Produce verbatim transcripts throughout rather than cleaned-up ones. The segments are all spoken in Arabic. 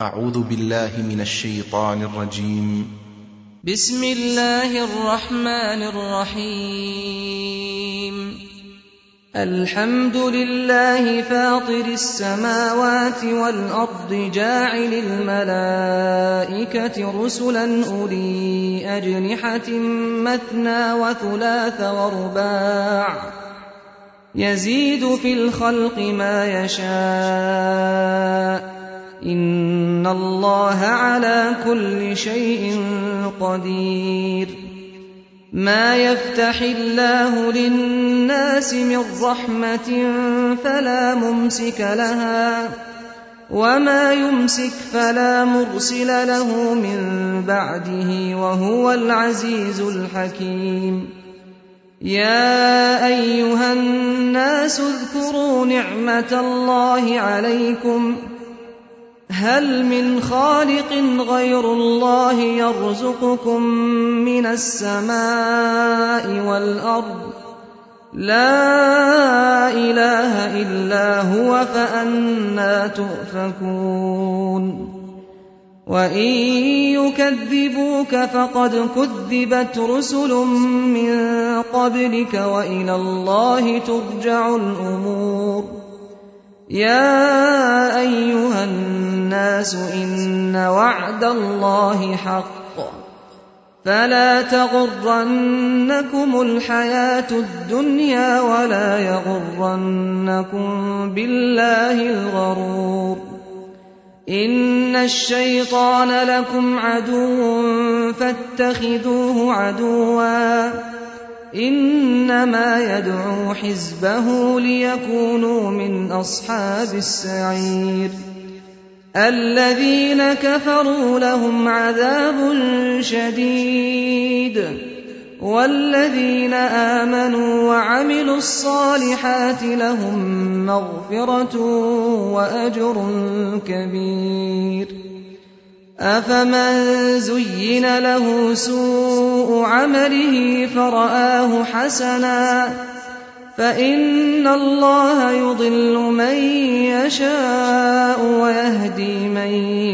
أعوذ بالله من الشيطان الرجيم. بسم الله الرحمن الرحيم. الحمد لله فاطر السماوات والأرض جاعل الملائكة رسلا أولي أجنحة مثنى وثلاث ورباع يزيد في الخلق ما يشاء إن الله على كل شيء قدير. ما يفتح الله للناس من رحمة فلا ممسك لها وما يمسك فلا مرسل له من بعده وهو العزيز الحكيم. يا أيها الناس اذكروا نعمة الله عليكم هل من خالق غير الله يرزقكم من السماء والأرض لا إله إلا هو فأنى تؤفكون. وإن يكذبوك فقد كذبت رسل من قبلك وإلى الله ترجع الأمور. يا أيها الناس إن وعد الله حق فلا تغرنكم الحياة الدنيا ولا يغرنكم بالله الغرور. إن الشيطان لكم عدو فاتخذوه عدوا إنما يدعو حزبه ليكونوا من أصحاب السعير. الذين كفروا لهم عذاب شديد والذين آمنوا وعملوا الصالحات لهم مغفرة وأجر كبير. أفمن زين له سوء عمله فرآه حسنا فإن الله يضل من يشاء ويهدي من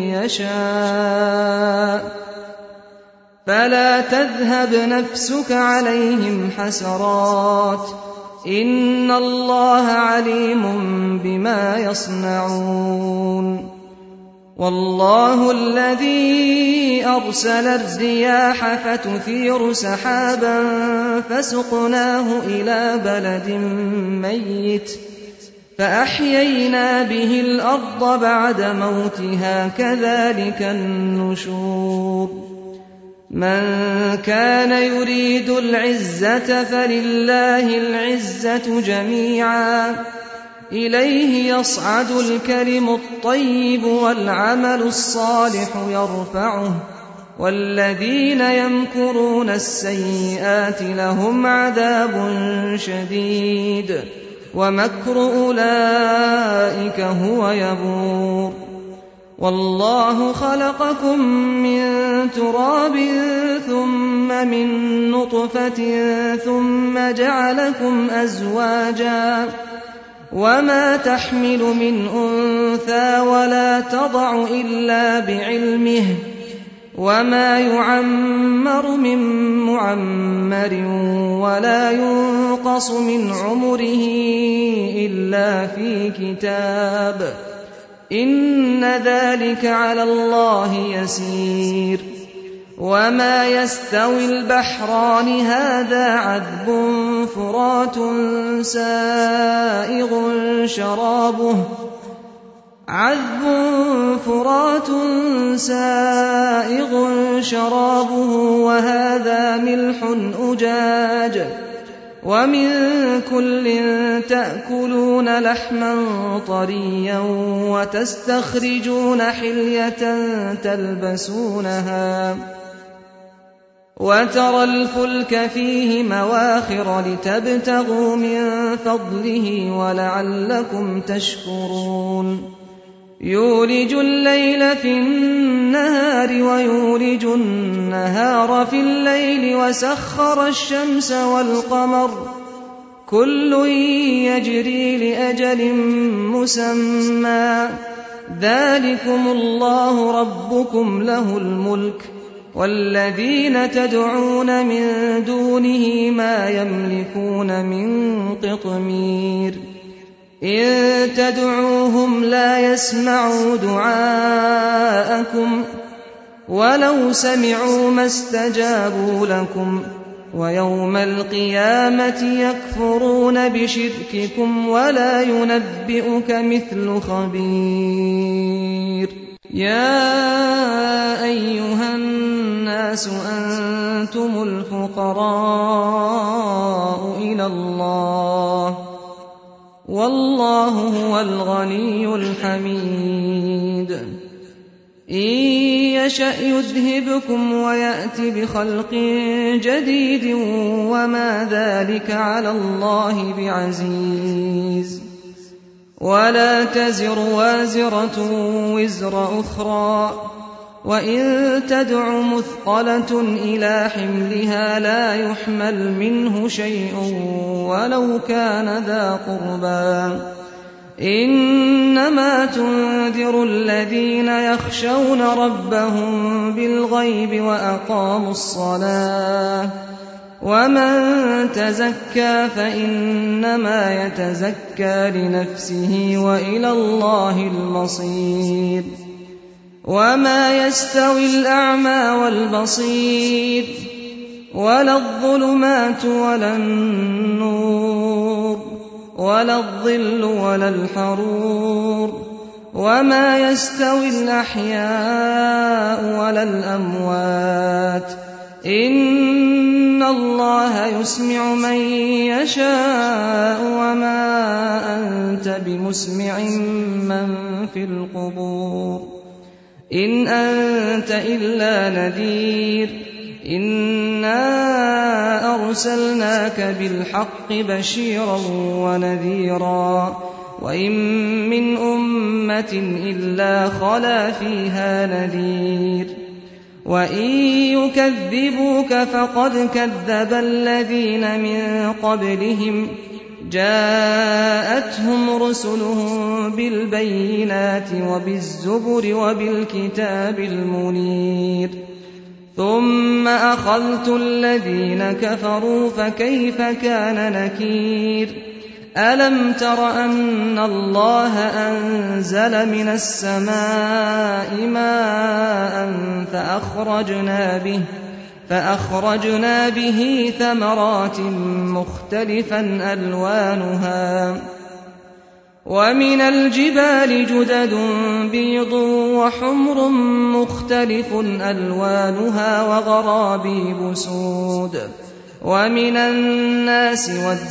يشاء فلا تذهب نفسك عليهم حسرات إن الله عليم بما يصنعون. والله الذي أرسل الرياح فتثير سحابا فسقناه إلى بلد ميت فأحيينا به الأرض بعد موتها كذلك النشور. من كان يريد العزة فلله العزة جميعا إليه يصعد الكلم الطيب والعمل الصالح يرفعه والذين يمكرون السيئات لهم عذاب شديد ومكر أولئك هو يبور. والله خلقكم من تراب ثم من نطفة ثم جعلكم أزواجا وما تحمل من أنثى ولا تضع إلا بعلمه وما يعمر من معمر ولا ينقص من عمره إلا في كتاب إن ذلك على الله يسير. وما يستوي البحران هذا عذب فرات سائغ شرابه عذب فرات سائغ شرابه وهذا ملح أجاج ومن كل تأكلون لحما طريا وتستخرجون حلية تلبسونها وترى الفلك فيه مواخر لتبتغوا من فضله ولعلكم تشكرون. يولج الليل في النهار ويولج النهار في الليل وسخر الشمس والقمر كل يجري لأجل مسمى ذلكم الله ربكم له الملك والذين تدعون من دونه ما يملكون من قطمير إن تدعوهم لا يسمعوا دعاءكم ولو سمعوا ما استجابوا لكم ويوم القيامة يكفرون بشرككم ولا ينبئك مثل خبير يا أيها الناس أنتم الفقراء إلى الله والله هو الغني الحميد إن يشأ يذهبكم ويأت بخلق جديد وما ذلك على الله بعزيز ولا تزر وازرة وزر أخرى وإن تدع مثقلة إلى حملها لا يحمل منه شيء ولو كان ذا قربى إنما تنذر الذين يخشون ربهم بالغيب وأقاموا الصلاة ومن تزكى فإنما يتزكى لنفسه وإلى الله المصير وما يستوي الأعمى والبصير ولا الظلمات ولا النور ولا الظل ولا الحرور وما يستوي الأحياء ولا الأموات إن الله يسمع من يشاء وما أنت بمسمع من في القبور إن أنت إلا نذير إنا أرسلناك بالحق بشيرا ونذيرا وإن من أمة إلا خلا فيها نذير وإن يكذبوك فقد كذب الذين من قبلهم جاءتهم رسلهم بالبينات وبالزبر وبالكتاب المنير ثم أخذت الذين كفروا فكيف كان نكير ألم تر أن الله أنزل من السماء ماء فأخرجنا به فأخرجنا به ثمرات مختلفا ألوانها ومن الجبال جدد بيض وحمر مختلف ألوانها وغرابيب سود ومن الناس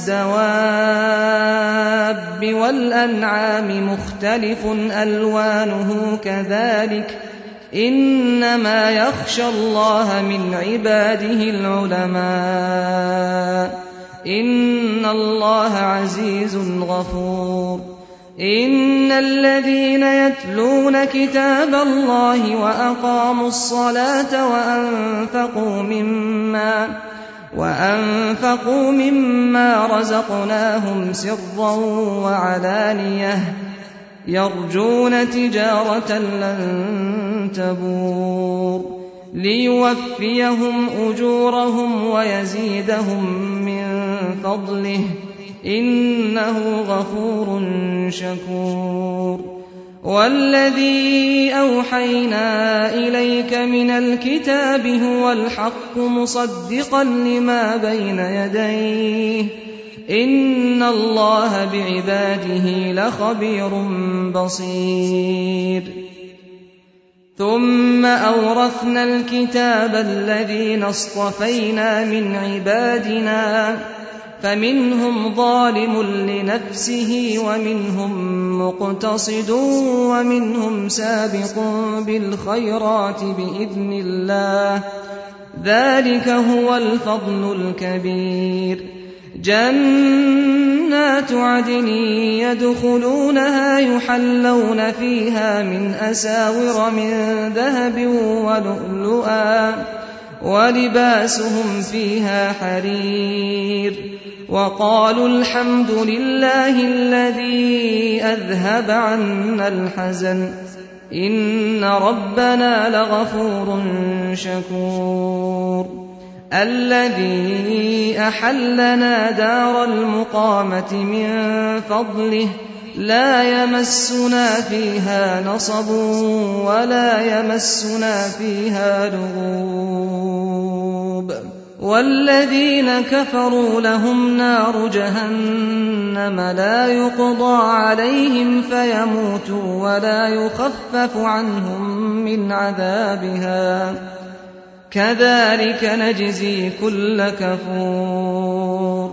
والدواب والأنعام مختلف ألوانه كذلك إنما يخشى الله من عباده العلماء إن الله عزيز غفور إن الذين يتلون كتاب الله وأقاموا الصلاة وأنفقوا مما وأنفقوا مما رزقناهم سرا وعلانية يرجون تجارة لن تبور ليوفيهم أجورهم ويزيدهم من فضله إنه غفور شكور والذي أوحينا إليك من الكتاب هو الحق مصدقا لما بين يديه إن الله بعباده لخبير بصير ثم أورثنا الكتاب الذين اصطفينا من عبادنا فمنهم ظالم لنفسه ومنهم مقتصد ومنهم سابق بالخيرات بإذن الله ذلك هو الفضل الكبير جنات عدن يدخلونها يحلون فيها من أساور من ذهب ولؤلؤا ولباسهم فيها حرير وقالوا الحمد لله الذي أذهب عنا الحزن إن ربنا لغفور شكور الذي أحلنا دار المقامة من فضله لا يمسنا فيها نصب ولا يمسنا فيها لغوب والذين كفروا لهم نار جهنم لا يقضى عليهم فيموتوا ولا يخفف عنهم من عذابها كذلك نجزي كل كفور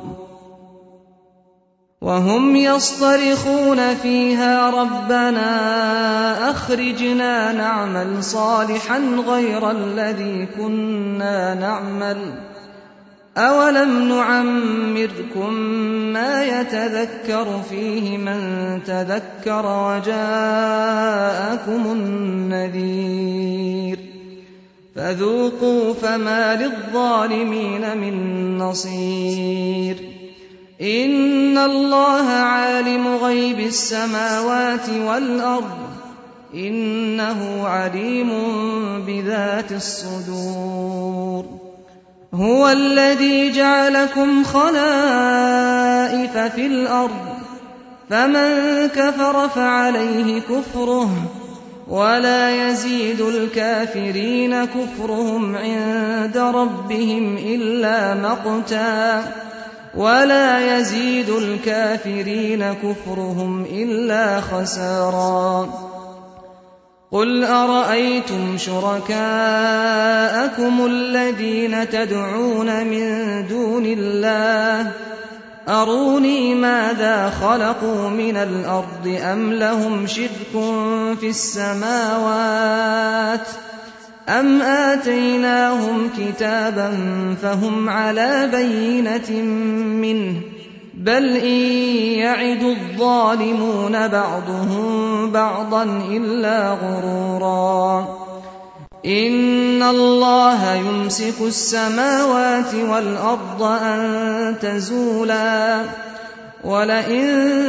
وهم يصطرخون فيها ربنا أخرجنا نعمل صالحا غير الذي كنا نعمل أولم نعمركم ما يتذكر فيه من تذكر وجاءكم النذير فذوقوا فما للظالمين من نصير إن الله عالم غيب السماوات والأرض إنه عليم بذات الصدور هو الذي جعلكم خلائف في الأرض فمن كفر فعليه كفره ولا يزيد الكافرين كفرهم عند ربهم إلا مقتا ولا يزيد الكافرين كفرهم إلا خسارا قل أرأيتم شركاءكم الذين تدعون من دون الله أروني ماذا خلقوا من الأرض أم لهم شرك في السماوات أم آتيناهم كتابا فهم على بينة منه بل إن يعد الظالمون بعضهم بعضا إلا غرورا إن الله يمسك السماوات والأرض أن تزولا ولئن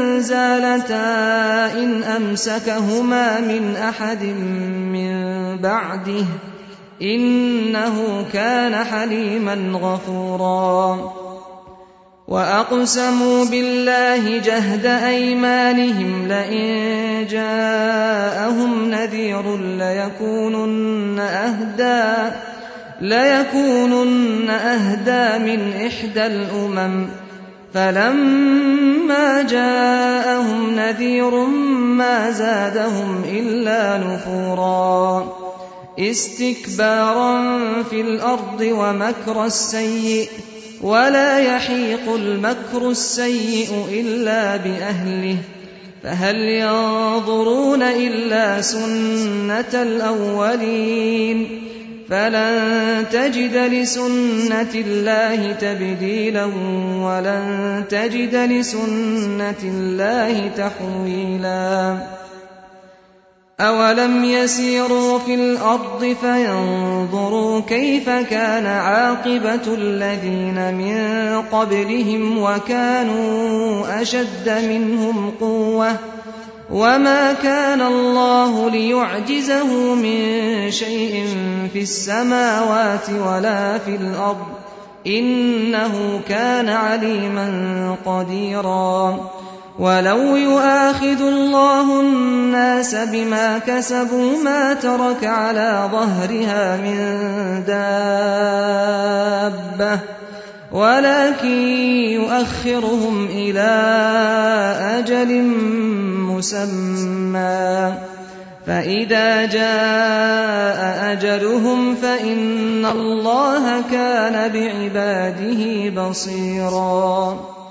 زالتا إن أمسكهما من أحد من بعده إنه كان حليما غفورا وأقسموا بالله جهد أيمانهم لئن جاءهم نذير ليكونن أهدى ليكونن أهدى من إحدى الأمم فلما جاءهم نذير ما زادهم إلا نفورا استكبارا في الأرض ومكر السيء ولا يحيق المكر السيء إلا بأهله فهل ينظرون إلا سنة الأولين فلن تجد لسنة الله تبديلا ولن تجد لسنة الله تحويلا أولم يسيروا في الأرض فينظروا كيف كان عاقبة الذين من قبلهم وكانوا أشد منهم قوة وما كان الله ليعجزه من شيء في السماوات ولا في الأرض إنه كان عليما قديرا ولو يؤاخذ الله الناس بما كسبوا ما ترك على ظهرها من دابة ولكن يؤخرهم إلى أجل مسمى فإذا جاء أجلهم فإن الله كان بعباده بصيرا